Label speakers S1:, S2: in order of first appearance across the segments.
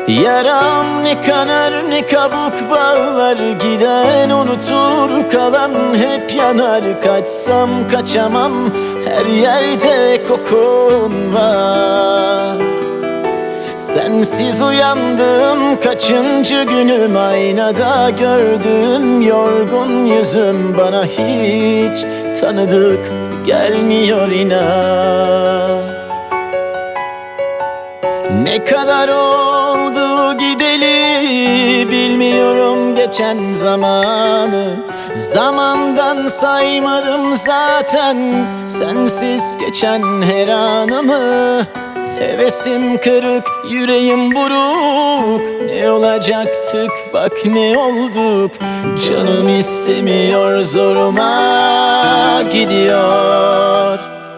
S1: Yaram ne kanar ne kabuk bağlar, giden unutur kalan hep yanar. Kaçsam kaçamam, her yerde kokun var. Sensiz uyandım kaçıncı günüm, aynada gördüğüm yorgun yüzüm bana hiç tanıdık gelmiyor inan. Ne kadar oldu gideli bilmiyorum geçen zamanı. Zamandan saymadım zaten sensiz geçen her anımı. Hevesim kırık, yüreğim buruk. Ne olacaktık bak ne olduk. Canım istemiyor, zoruma gidiyor.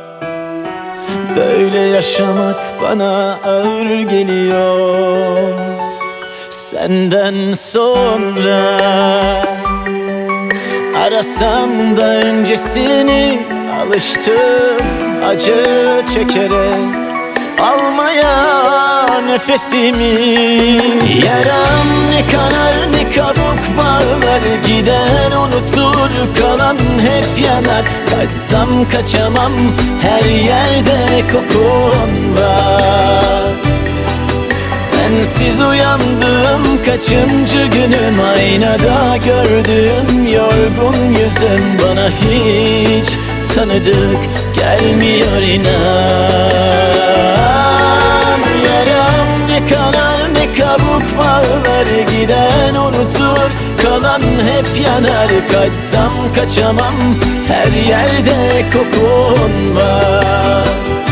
S1: Böyle yaşamak bana ağır geliyor. Senden sonra arasam da öncesini, alıştım acı çekerek almaya nefesimi. Yaram ne kanar ne kabuk bağlar, giden unutur kalan hep yanar. Kaçsam kaçamam, her yerde kokun var. Sensiz uyandım kaçıncı günüm, aynada gördüğüm yorgun yüzüm bana hiç tanıdık gelmiyor inan. Yaram ne kanar ne kabuk bağlar, giden unutur kalan hep yanar. Kaçsam kaçamam, her yerde kokun var.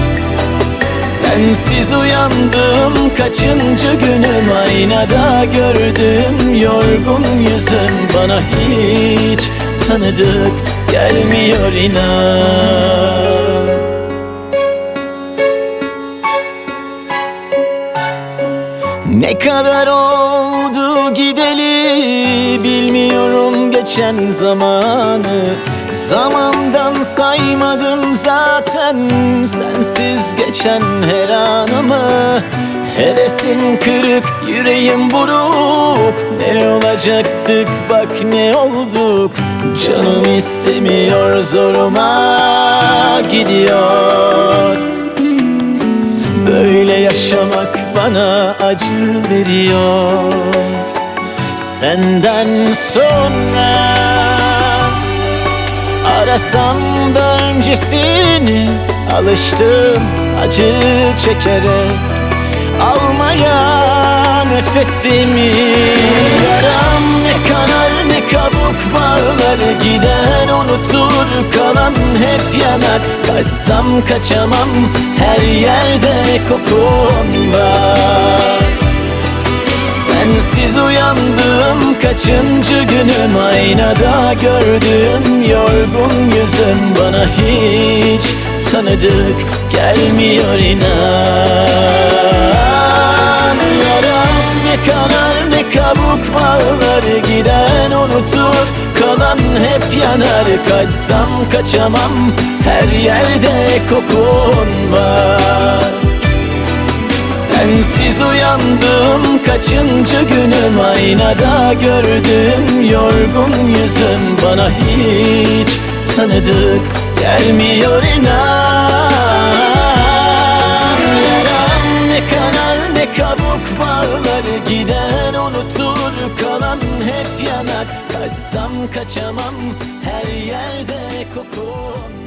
S1: Sensiz uyandım kaçıncı günüm, aynada gördüğüm yorgun yüzüm bana hiç tanıdık gelmiyor inan. Ne kadar oldu gideli bilmiyorum geçen zamanı. Zamandan saymadım zaten sensiz geçen her anımı. Hevesim kırık, yüreğim buruk. Ne olacaktık bak ne olduk. Canım istemiyor, zoruma gidiyor. Böyle yaşamak bana acı veriyor. Senden sonra arasam da öncesini, alıştım acı çekerek almaya nefesimi. Yaram ne kanar ne kabuk bağlar, giden unutur kalan hep yanar. Kaçsam kaçamam, her yerde kokun var. Sensiz uyandım kaçıncı günüm, aynada gördüğüm yorgun yüzüm bana hiç tanıdık gelmiyor inan. Yaram ne kanar ne kabuk bağlar, giden unutur kalan hep yanar. Kaçsam kaçamam, her yerde kokun var. Sensiz uyandım kaçıncı günüm, aynada gördüğüm yorgun yüzüm bana hiç tanıdık gelmiyor inan. Yaram ne kanar ne kabuk bağlar, giden unutur kalan hep yanar. Kaçsam kaçamam, her yerde kokun